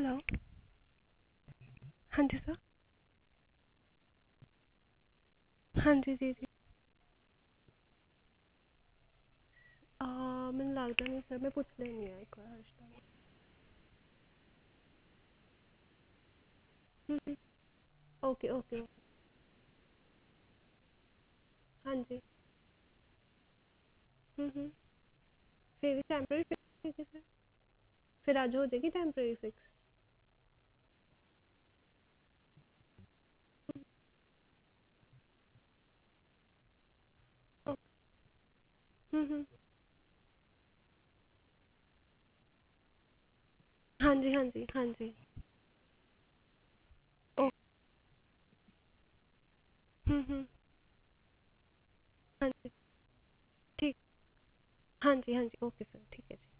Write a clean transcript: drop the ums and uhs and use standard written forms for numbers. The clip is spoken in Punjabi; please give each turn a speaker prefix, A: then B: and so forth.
A: हेलो। हाँ जी सर। हाँ जी जी जी। ਮੈਨੂੰ ਲੱਗਦਾ ਨਹੀਂ ਸਰ, ਮੈਂ ਪੁੱਛ ਲੈਂਦੀ ਹਾਂ ਇੱਕ ਵਾਰ ਹਰਸ਼ ਤੋਂ। Okay okay. ਹਾਂਜੀ। ਹੂੰ। ਫਿਰ ਵੀ ਟੈਂਪਰੇਰੀ ਫਿਕਸ ਠੀਕ ਹੈ ਸਰ? ਫਿਰ ਅੱਜ ਹੋ ਜਾਏਗੀ ਟੈਂਪਰੇਰੀ ਫਿਕਸ? ਹੂੰ। ਹਾਂਜੀ ਹਾਂਜੀ ਹਾਂਜੀ। ਓ। ਹੂੰ। ਹਾਂਜੀ। ਠੀਕ। ਹਾਂਜੀ ਹਾਂਜੀ ਓਕੇ ਸਰ, ਠੀਕ ਹੈ ਜੀ।